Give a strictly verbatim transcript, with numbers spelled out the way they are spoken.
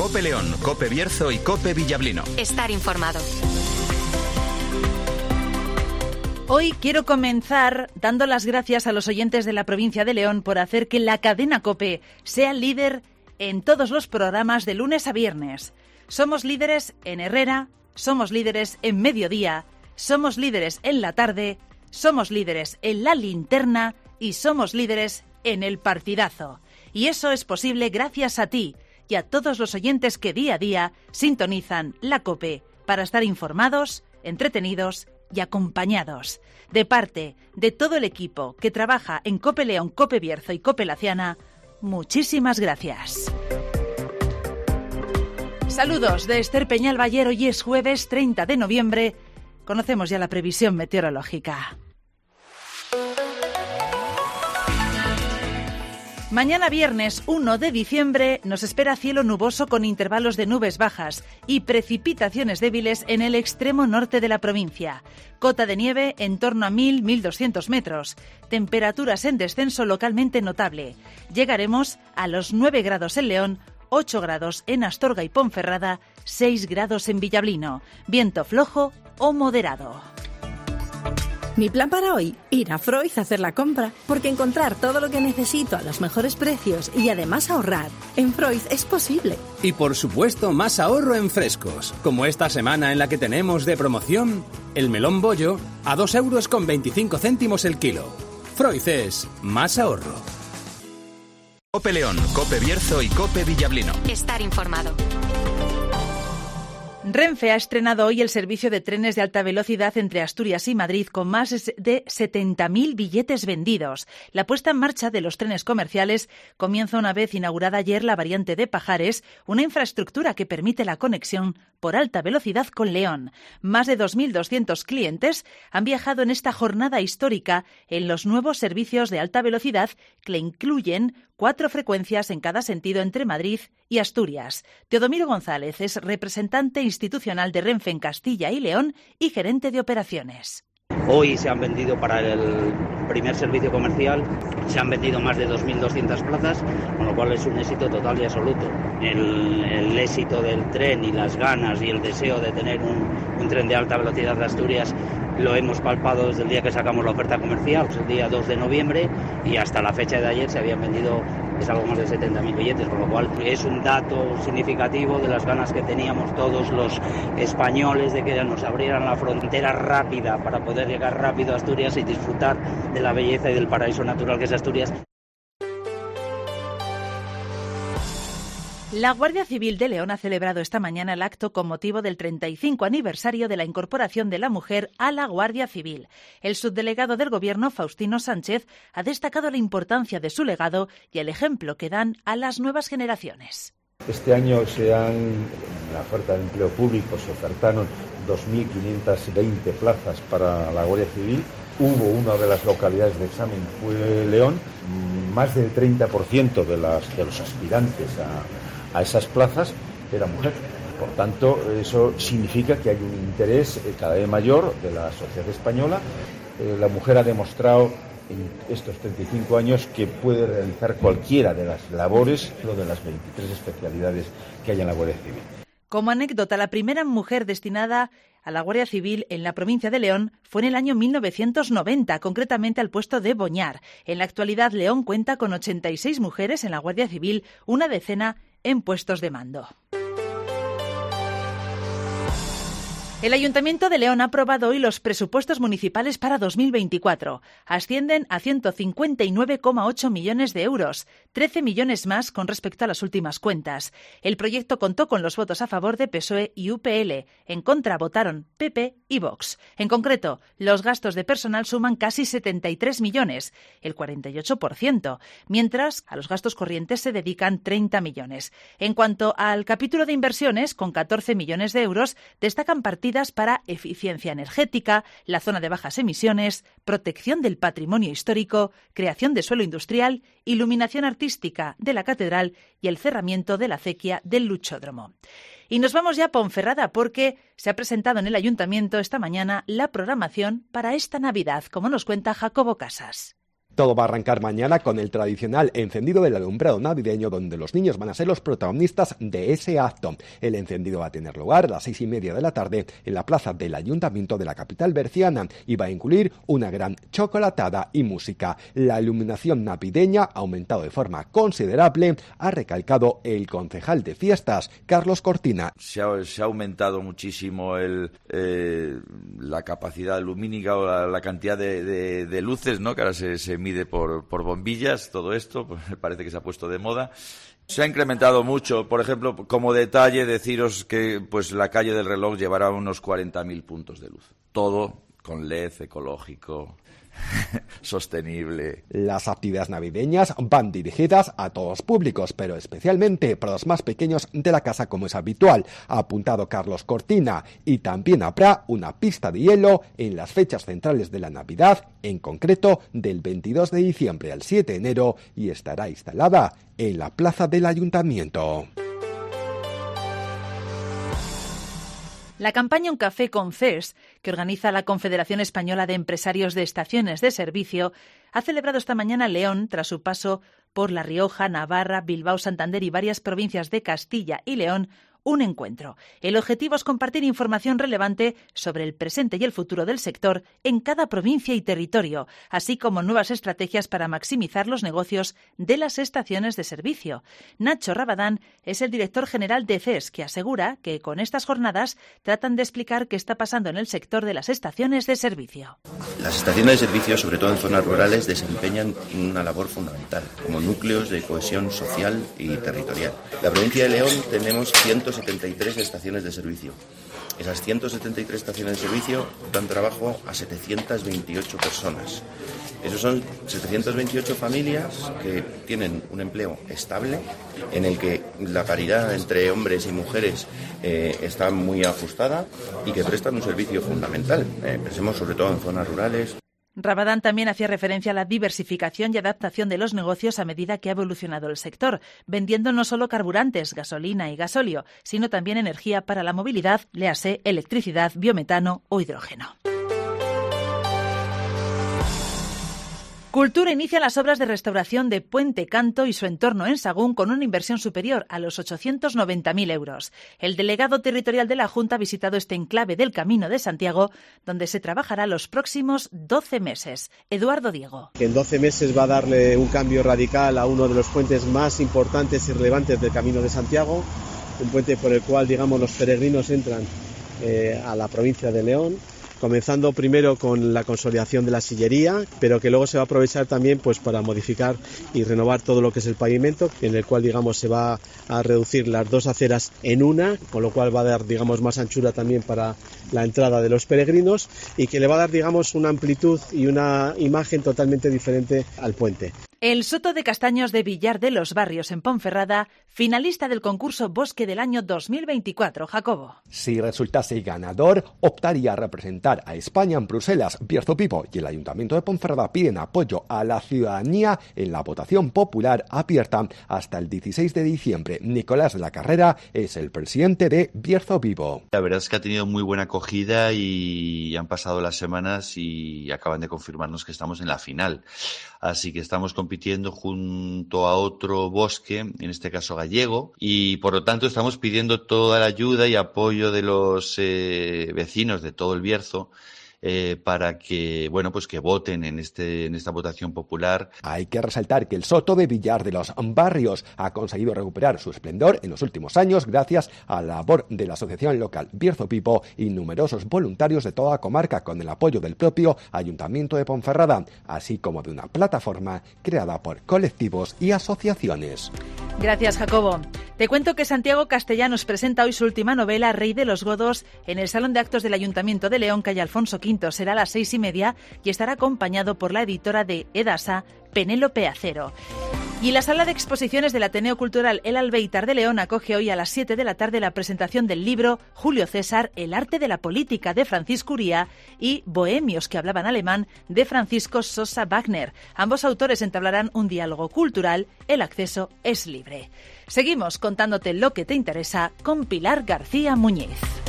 Cope León, Cope Bierzo y Cope Villablino. Estar informado. Hoy quiero comenzar dando las gracias a los oyentes de la provincia de León por hacer que la cadena COPE sea líder en todos los programas de lunes a viernes. Somos líderes en Herrera, somos líderes en Mediodía, somos líderes en la tarde, somos líderes en La Linterna y somos líderes en El Partidazo. Y eso es posible gracias a ti y a todos los oyentes que día a día sintonizan la COPE para estar informados, entretenidos y acompañados. De parte de todo el equipo que trabaja en Cope León, Cope Bierzo y Cope Laciana, muchísimas gracias. Saludos de Esther Peñalbayer. Hoy es jueves treinta de noviembre. Conocemos ya la previsión meteorológica. Mañana viernes uno de diciembre nos espera cielo nuboso con intervalos de nubes bajas y precipitaciones débiles en el extremo norte de la provincia. Cota de nieve en torno a mil a mil doscientos metros. Temperaturas en descenso localmente notable. Llegaremos a los nueve grados en León, ocho grados en Astorga y Ponferrada, seis grados en Villablino. Viento flojo o moderado. Mi plan para hoy, ir a Freud a hacer la compra, porque encontrar todo lo que necesito a los mejores precios y además ahorrar en Freud es posible. Y por supuesto más ahorro en frescos, como esta semana en la que tenemos de promoción el melón bollo a dos euros con veinticinco céntimos el kilo. Freud es más ahorro. Cope León, Cope Bierzo y Cope Villablino. Estar informado. Renfe ha estrenado hoy el servicio de trenes de alta velocidad entre Asturias y Madrid con más de setenta mil billetes vendidos. La puesta en marcha de los trenes comerciales comienza una vez inaugurada ayer la variante de Pajares, una infraestructura que permite la conexión por alta velocidad con León. Más de dos mil doscientos clientes han viajado en esta jornada histórica en los nuevos servicios de alta velocidad que incluyen cuatro frecuencias en cada sentido entre Madrid y Asturias. Teodomiro González es representante institucional de Renfe en Castilla y León y gerente de operaciones. Hoy se han vendido para el primer servicio comercial, se han vendido más de dos mil doscientas plazas, con lo cual es un éxito total y absoluto. El, el éxito del tren y las ganas y el deseo de tener un, un tren de alta velocidad de Asturias lo hemos palpado desde el día que sacamos la oferta comercial, el día dos de noviembre, y hasta la fecha de ayer se habían vendido es algo más de setenta mil billetes, con lo cual es un dato significativo de las ganas que teníamos todos los españoles de que nos abrieran la frontera rápida para poder llegar rápido a Asturias y disfrutar de la belleza y del paraíso natural que es Asturias. La Guardia Civil de León ha celebrado esta mañana el acto con motivo del treinta y cinco aniversario de la incorporación de la mujer a la Guardia Civil. El subdelegado del Gobierno, Faustino Sánchez, ha destacado la importancia de su legado y el ejemplo que dan a las nuevas generaciones. Este año se han, en la oferta de empleo público se ofertaron dos mil quinientas veinte plazas para la Guardia Civil. Hubo una de las localidades de examen, fue León, más del treinta por ciento de, las, de los aspirantes a, a esas plazas era mujer. Por tanto, eso significa que hay un interés cada vez mayor de la sociedad española. Eh, la mujer ha demostrado en estos treinta y cinco años que puede realizar cualquiera de las labores, lo de las veintitrés especialidades que hay en la Guardia Civil. Como anécdota, la primera mujer destinada a la Guardia Civil en la provincia de León fue en el año mil novecientos noventa, concretamente al puesto de Boñar. En la actualidad, León cuenta con ochenta y seis mujeres en la Guardia Civil, una decena en puestos de mando. El Ayuntamiento de León ha aprobado hoy los presupuestos municipales para dos mil veinticuatro. Ascienden a ciento cincuenta y nueve coma ocho millones de euros, trece millones más con respecto a las últimas cuentas. El proyecto contó con los votos a favor de P S O E y U P L. En contra votaron P P y Vox. En concreto, los gastos de personal suman casi setenta y tres millones, el cuarenta y ocho por ciento, mientras a los gastos corrientes se dedican treinta millones. En cuanto al capítulo de inversiones, con catorce millones de euros, destacan partidas para eficiencia energética, la zona de bajas emisiones, protección del patrimonio histórico, creación de suelo industrial, iluminación artística de la catedral y el cerramiento de la acequia del Luchódromo. Y nos vamos ya a Ponferrada porque se ha presentado en el Ayuntamiento esta mañana la programación para esta Navidad, como nos cuenta Jacobo Casas. Todo va a arrancar mañana con el tradicional encendido del alumbrado navideño, donde los niños van a ser los protagonistas de ese acto. El encendido va a tener lugar a las seis y media de la tarde en la plaza del Ayuntamiento de la capital berciana y va a incluir una gran chocolatada y música. La iluminación navideña ha aumentado de forma considerable, ha recalcado el concejal de fiestas, Carlos Cortina. Se ha, se ha aumentado muchísimo el, eh, la capacidad lumínica o la, la cantidad de, de, de luces, ¿no? Que ahora se, se mide por, por bombillas, todo esto, pues parece que se ha puesto de moda. Se ha incrementado mucho, por ejemplo, como detalle, deciros que pues la calle del Reloj llevará unos cuarenta mil puntos de luz. Todo con L E D, ecológico, sostenible. Las actividades navideñas van dirigidas a todos los públicos, pero especialmente para los más pequeños de la casa, como es habitual, ha apuntado Carlos Cortina, y también habrá una pista de hielo en las fechas centrales de la Navidad, en concreto del veintidós de diciembre al siete de enero, y estará instalada en la plaza del Ayuntamiento. La campaña Un Café con C E S, que organiza la Confederación Española de Empresarios de Estaciones de Servicio, ha celebrado esta mañana León tras su paso por La Rioja, Navarra, Bilbao, Santander y varias provincias de Castilla y León, un encuentro. El objetivo es compartir información relevante sobre el presente y el futuro del sector en cada provincia y territorio, así como nuevas estrategias para maximizar los negocios de las estaciones de servicio. Nacho Rabadán es el director general de C E S, que asegura que con estas jornadas tratan de explicar qué está pasando en el sector de las estaciones de servicio. Las estaciones de servicio, sobre todo en zonas rurales, desempeñan una labor fundamental como núcleos de cohesión social y territorial. En la provincia de León tenemos ciento setenta y tres estaciones de servicio. Esas ciento setenta y tres estaciones de servicio dan trabajo a setecientas veintiocho personas. Esos son setecientas veintiocho familias que tienen un empleo estable, en el que la paridad entre hombres y mujeres eh, está muy ajustada y que prestan un servicio fundamental. Eh, pensemos sobre todo en zonas rurales. Rabadán también hacía referencia a la diversificación y adaptación de los negocios a medida que ha evolucionado el sector, vendiendo no solo carburantes, gasolina y gasóleo, sino también energía para la movilidad, léase electricidad, biometano o hidrógeno. Cultura inicia las obras de restauración de Puente Canto y su entorno en Sagún con una inversión superior a los ochocientos noventa mil euros. El delegado territorial de la Junta ha visitado este enclave del Camino de Santiago, donde se trabajará los próximos doce meses. Eduardo Diego. En doce meses va a darle un cambio radical a uno de los puentes más importantes y relevantes del Camino de Santiago, un puente por el cual, digamos, los peregrinos entran eh, a la provincia de León, comenzando primero con la consolidación de la sillería, pero que luego se va a aprovechar también pues para modificar y renovar todo lo que es el pavimento, en el cual, digamos, se va a reducir las dos aceras en una, con lo cual va a dar, digamos, más anchura también para la entrada de los peregrinos y que le va a dar, digamos, una amplitud y una imagen totalmente diferente al puente. El Soto de Castaños de Villar de los Barrios en Ponferrada, finalista del concurso Bosque del año dos mil veinticuatro. Jacobo. Si resultase ganador, optaría a representar a España en Bruselas. Bierzo Pipo y el Ayuntamiento de Ponferrada piden apoyo a la ciudadanía en la votación popular abierta hasta el dieciséis de diciembre. Nicolás de la Carrera es el presidente de Bierzo Pipo. La verdad es que ha tenido muy buena acogida y han pasado las semanas y acaban de confirmarnos que estamos en la final. Así que estamos compitiendo junto a otro bosque, en este caso gallego, y por lo tanto estamos pidiendo toda la ayuda y apoyo de los eh, vecinos de todo el Bierzo eh, para que, bueno, pues que voten en este en esta votación popular. Hay que resaltar que el Soto de Villar de los Barrios ha conseguido recuperar su esplendor en los últimos años gracias a la labor de la asociación local Bierzo Pipo y numerosos voluntarios de toda la comarca, con el apoyo del propio Ayuntamiento de Ponferrada, así como de una plataforma creada por colectivos y asociaciones. Gracias, Jacobo. Te cuento que Santiago Castellanos presenta hoy su última novela, Rey de los Godos, en el Salón de Actos del Ayuntamiento de León, calle Alfonso quinto. Será a las seis y media y estará acompañado por la editora de Edasa, Penélope Acero. Y la sala de exposiciones del Ateneo Cultural El Albéitar de León acoge hoy a las siete de la tarde la presentación del libro Julio César, El arte de la política, de Francisco Uría, y Bohemios que hablaban alemán, de Francisco Sosa Wagner. Ambos autores entablarán un diálogo cultural. El acceso es libre. Seguimos contándote lo que te interesa con Pilar García Muñiz.